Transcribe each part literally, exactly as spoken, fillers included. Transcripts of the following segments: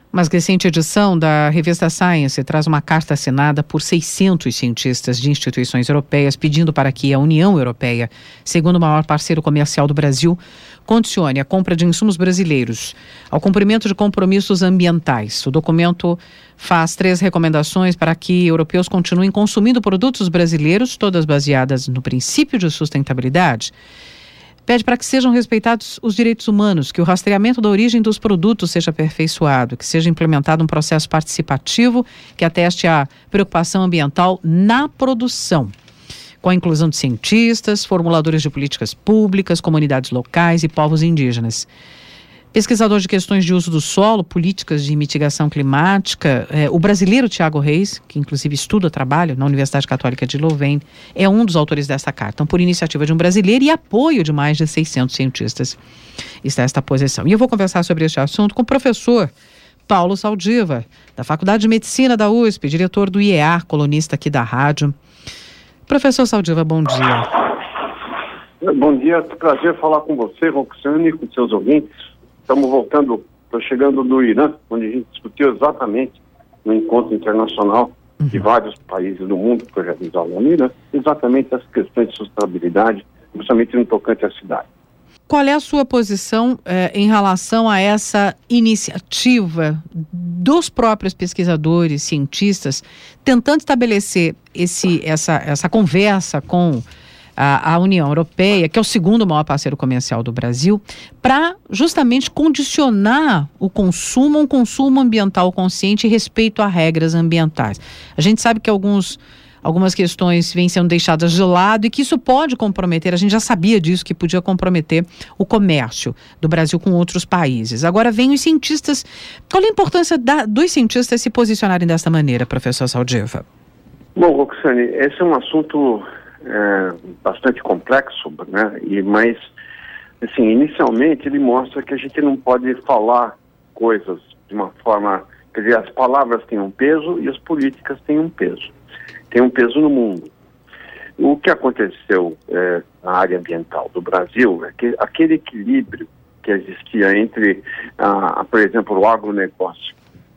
Uma recente edição da revista Science traz uma carta assinada por seiscentos cientistas de instituições europeias pedindo para que a União Europeia, segundo o maior parceiro comercial do Brasil, condicione a compra de insumos brasileiros ao cumprimento de compromissos ambientais. O documento faz três recomendações para que europeus continuem consumindo produtos brasileiros, todas baseadas no princípio de sustentabilidade. Pede para que sejam respeitados os direitos humanos, que o rastreamento da origem dos produtos seja aperfeiçoado, que seja implementado um processo participativo que ateste a preocupação ambiental na produção, com a inclusão de cientistas, formuladores de políticas públicas, comunidades locais e povos indígenas. Pesquisador de questões de uso do solo, políticas de mitigação climática, eh, o brasileiro Tiago Reis, que inclusive estuda trabalho na Universidade Católica de Louvain, é um dos autores desta carta. Então, por iniciativa de um brasileiro e apoio de mais de seiscentos cientistas, está esta posição. E eu vou conversar sobre este assunto com o professor Paulo Saldiva, da Faculdade de Medicina da U S P, diretor do I E A, colunista aqui da rádio. Professor Saldiva, bom dia. Bom dia, prazer falar com você, Roxane, com seus ouvintes. Estamos voltando, estou chegando do Irã, onde a gente discutiu exatamente no encontro internacional uhum. de vários países do mundo que foi realizado no Irã, exatamente essas questões de sustentabilidade, principalmente no tocante à cidade. Qual é a sua posição eh, em relação a essa iniciativa dos próprios pesquisadores, cientistas, tentando estabelecer esse, essa, essa conversa com a, a União Europeia, que é o segundo maior parceiro comercial do Brasil, para justamente condicionar o consumo a um consumo ambiental consciente e respeito a regras ambientais? A gente sabe que alguns... Algumas questões vêm sendo deixadas de lado e que isso pode comprometer, a gente já sabia disso, que podia comprometer o comércio do Brasil com outros países. Agora vem os cientistas. Qual é a importância da, dos cientistas se posicionarem dessa maneira, professor Saldiva? Bom, Roxane, esse é um assunto é, bastante complexo, né? E, mas, assim, inicialmente ele mostra que a gente não pode falar coisas de uma forma... Quer dizer, as palavras têm um peso e as políticas têm um peso. Tem um peso no mundo. O que aconteceu é, na área ambiental do Brasil é que aquele equilíbrio que existia entre, ah, por exemplo, o agronegócio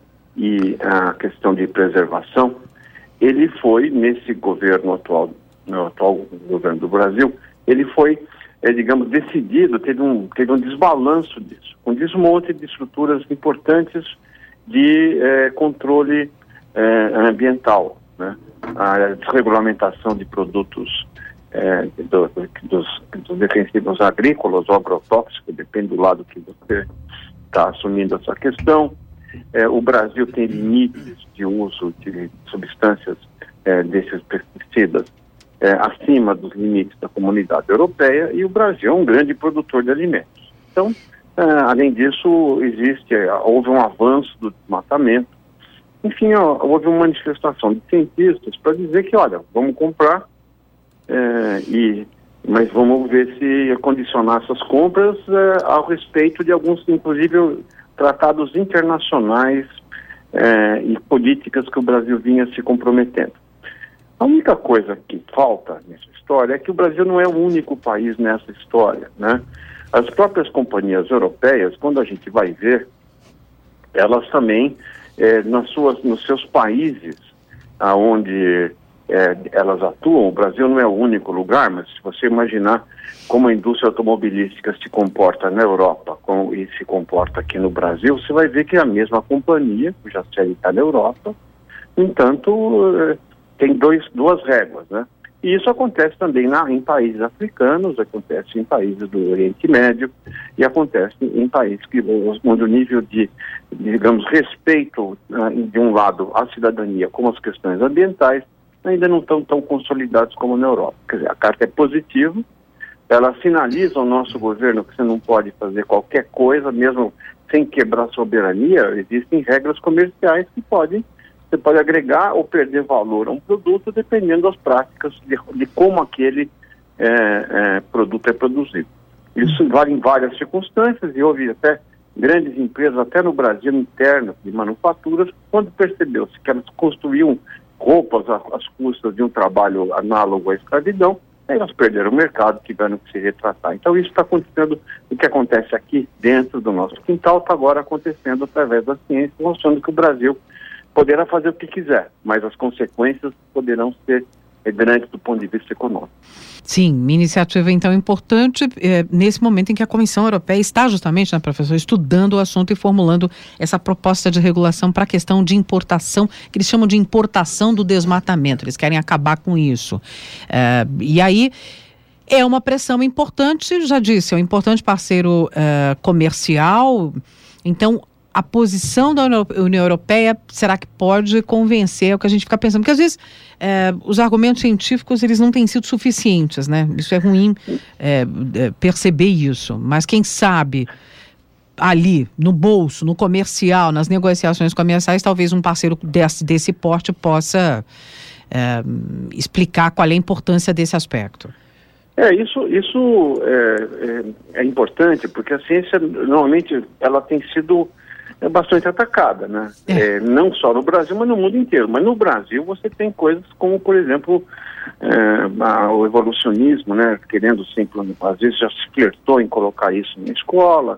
e a questão de preservação, ele foi, nesse governo atual, no atual governo do Brasil, ele foi, é, digamos, decidido, teve um, teve um desbalanço disso, um desmonte de estruturas importantes de é, controle é, ambiental, né? A desregulamentação de produtos é, do, dos, dos defensivos agrícolas ou agrotóxicos, depende do lado que você está assumindo essa questão. É, o Brasil tem limites de uso de substâncias é, desses pesticidas é, acima dos limites da comunidade europeia, e o Brasil é um grande produtor de alimentos. Então, é, além disso, existe, houve um avanço do desmatamento. Enfim, ó, houve uma manifestação de cientistas para dizer que, olha, vamos comprar, é, e, mas vamos ver se condicionar essas compras é, ao respeito de alguns, inclusive, tratados internacionais é, e políticas que o Brasil vinha se comprometendo. A única coisa que falta nessa história é que o Brasil não é o único país nessa história, né? As próprias companhias europeias, quando a gente vai ver, elas também... É, nas suas, nos seus países onde é, elas atuam, o Brasil não é o único lugar, mas se você imaginar como a indústria automobilística se comporta na Europa como, e se comporta aqui no Brasil, você vai ver que é a mesma companhia, cuja sede está na Europa, no entanto, é, tem dois, duas regras, né? E isso acontece também na, em países africanos, acontece em países do Oriente Médio e acontece em países que, onde o nível de, digamos, respeito uh, de um lado à cidadania como as questões ambientais ainda não estão tão consolidados como na Europa. Quer dizer, a carta é positiva, ela sinaliza ao nosso governo que você não pode fazer qualquer coisa, mesmo sem quebrar soberania. Existem regras comerciais que podem Você pode agregar ou perder valor a um produto dependendo das práticas de, de como aquele é, é, produto é produzido. Isso vale em várias circunstâncias, e houve até grandes empresas, até no Brasil interno, de manufaturas, quando percebeu-se que elas construíam roupas às custas de um trabalho análogo à escravidão, Aí elas perderam o mercado, tiveram que se retratar. Então isso está acontecendo, o que acontece aqui dentro do nosso quintal está agora acontecendo através da ciência, mostrando que o Brasil poderá fazer o que quiser, mas as consequências poderão ser grandes do ponto de vista econômico. Sim, uma iniciativa então importante é, nesse momento em que a Comissão Europeia está justamente, né, professor, estudando o assunto e formulando essa proposta de regulação para a questão de importação, que eles chamam de importação do desmatamento, eles querem acabar com isso. É, e aí é uma pressão importante, já disse, é um importante parceiro é, comercial, então a posição da União Europeia, será que pode convencer? É o que a gente fica pensando, porque às vezes é, os argumentos científicos eles não têm sido suficientes, né? Isso é ruim é, é, perceber isso, mas quem sabe ali no bolso, no comercial, nas negociações comerciais, talvez um parceiro desse, desse porte possa é, explicar qual é a importância desse aspecto. É, isso, isso é, é, é importante, porque a ciência normalmente ela tem sido é bastante atacada, né? É. É, não só no Brasil, mas no mundo inteiro. Mas no Brasil você tem coisas como, por exemplo, é, a, o evolucionismo, né? Querendo sempre, às vezes já se flertou em colocar isso na escola,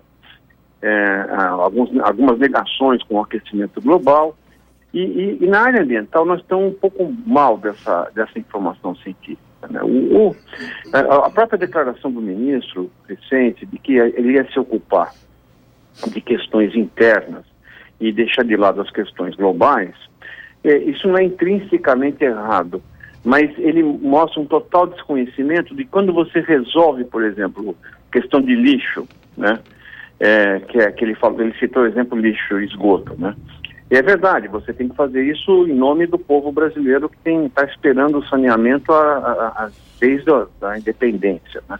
é, alguns, algumas negações com o aquecimento global. E, e, e na área ambiental nós estamos um pouco mal dessa, dessa informação científica, né? O, o, a própria declaração do ministro recente de que ele ia se ocupar de questões internas e deixar de lado as questões globais, é, isso não é intrinsecamente errado, mas ele mostra um total desconhecimento de quando você resolve, por exemplo, questão de lixo, né? É, que é que ele falou, ele citou o exemplo lixo e esgoto, né? E é verdade, você tem que fazer isso em nome do povo brasileiro que está esperando o saneamento a, a, a, desde a da independência, né?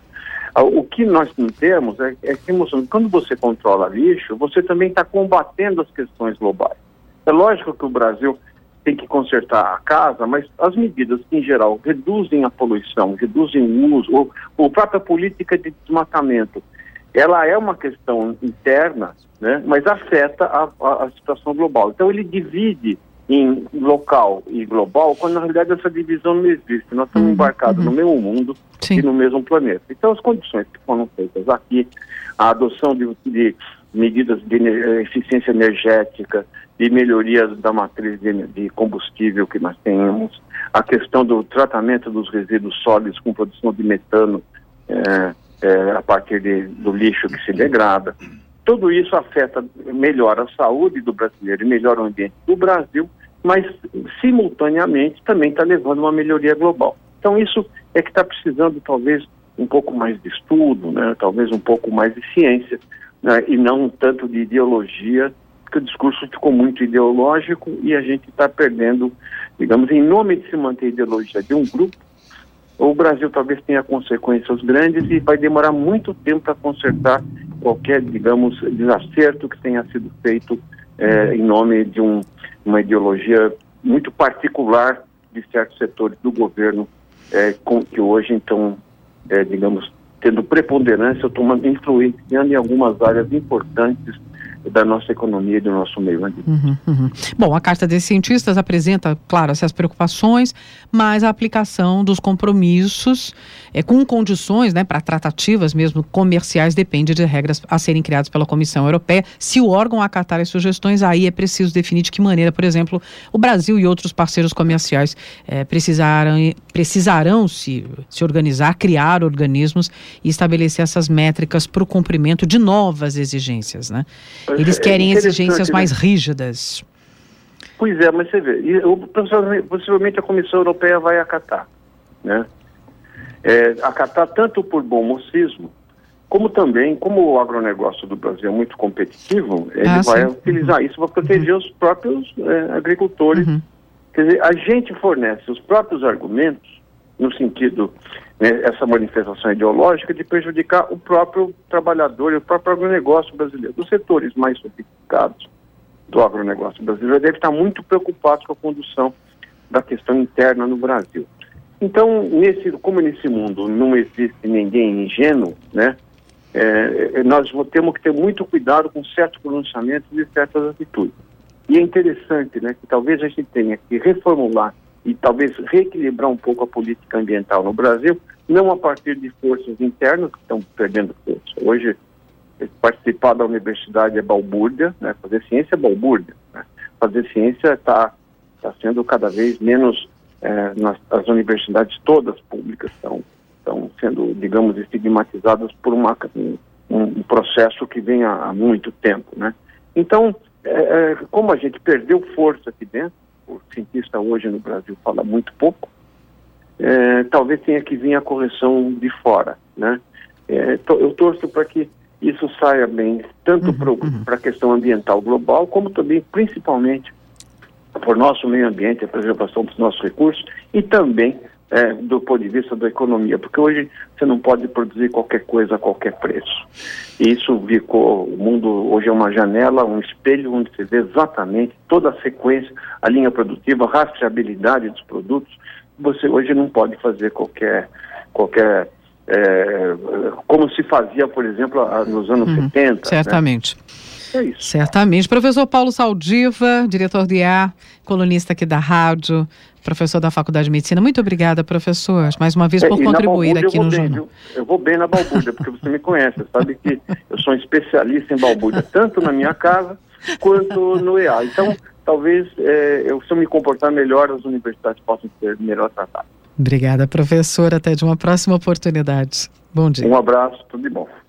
O que nós não temos é, é que, quando você controla lixo, você também está combatendo as questões globais. É lógico que o Brasil tem que consertar a casa, mas as medidas que, em geral, reduzem a poluição, reduzem o uso, ou, ou a própria política de desmatamento, ela é uma questão interna, né, mas afeta a, a, a situação global. Então, ele divide em local e global, quando na realidade essa divisão não existe. Nós estamos uhum, embarcados uhum. no mesmo mundo Sim. e no mesmo planeta. Então as condições que foram feitas aqui, a adoção de, de medidas de eficiência energética, de melhoria da matriz de, de combustível que nós temos, a questão do tratamento dos resíduos sólidos com produção de metano é, é, a partir de, do lixo que se degrada. Tudo isso afeta, melhora a saúde do brasileiro e melhora o ambiente do Brasil, mas simultaneamente também está levando uma melhoria global. Então isso é que está precisando talvez um pouco mais de estudo, né? Talvez um pouco mais de ciência, né? E não tanto de ideologia, porque o discurso ficou muito ideológico e a gente está perdendo, digamos, em nome de se manter a ideologia de um grupo, o Brasil talvez tenha consequências grandes e vai demorar muito tempo para consertar qualquer, digamos, desacerto que tenha sido feito é, em nome de um, uma ideologia muito particular de certos setores do governo, é, com, que hoje, então, é, digamos, tendo preponderância, tomando influenciando em algumas áreas importantes da nossa economia e do nosso meio ambiente. Uhum, uhum. Bom, a Carta desses Cientistas apresenta, claro, essas preocupações, mas a aplicação dos compromissos é, com condições, né, para tratativas mesmo comerciais, depende de regras a serem criadas pela Comissão Europeia. Se o órgão acatar as sugestões, aí é preciso definir de que maneira, por exemplo, o Brasil e outros parceiros comerciais é, precisarão, precisarão se, se organizar, criar organismos e estabelecer essas métricas para o cumprimento de novas exigências, né? Eles querem é exigências mais né? rígidas. Pois é, mas você vê, e, possivelmente a Comissão Europeia vai acatar, né? É, acatar tanto por bom mocismo, como também, como o agronegócio do Brasil é muito competitivo, ele ah, vai sim. utilizar uhum. isso para proteger uhum. os próprios é, agricultores. Uhum. Quer dizer, a gente fornece os próprios argumentos, no sentido, né, essa manifestação ideológica de prejudicar o próprio trabalhador e o próprio agronegócio brasileiro. Os setores mais sofisticados do agronegócio brasileiro devem estar muito preocupados com a condução da questão interna no Brasil. Então, nesse, como nesse mundo não existe ninguém ingênuo, né, é, nós temos que ter muito cuidado com certos pronunciamentos e certas atitudes. E é interessante, né, que talvez a gente tenha que reformular e talvez reequilibrar um pouco a política ambiental no Brasil, não a partir de forças internas que estão perdendo força. Hoje, participar da universidade é balbúrdia, né? Fazer ciência é balbúrdia. Né? Fazer ciência está tá sendo cada vez menos, é, nas, as universidades todas públicas estão estão sendo, digamos, estigmatizadas por uma, um, um processo que vem há, há muito tempo, né? Então, é, como a gente perdeu força aqui dentro, o cientista hoje no Brasil fala muito pouco, é, talvez tenha que vir a correção de fora, né? É, to, eu torço para que isso saia bem, tanto uhum, para a uhum. questão ambiental global, como também, principalmente, para o nosso meio ambiente, a preservação dos nossos recursos e também É, do ponto de vista da economia, porque hoje você não pode produzir qualquer coisa a qualquer preço. E isso ficou, o mundo hoje é uma janela, um espelho onde você vê exatamente toda a sequência, a linha produtiva, a rastreabilidade dos produtos. Você hoje não pode fazer qualquer, qualquer é, como se fazia, por exemplo, nos anos uhum, setenta. Certamente. Né? É isso. Certamente. Professor Paulo Saldiva, diretor de I A, colunista aqui da rádio, professor da Faculdade de Medicina. Muito obrigada, professor, mais uma vez por é, contribuir aqui no bem, jornal. Viu? Eu vou bem na balbúrdia, porque você me conhece, sabe que eu sou um especialista em balbúrdia, tanto na minha casa quanto no E A. Então, talvez, é, eu, se eu me comportar melhor, as universidades possam ser melhor tratadas. Obrigada, professor. Até de uma próxima oportunidade. Bom dia. Um abraço, tudo de bom.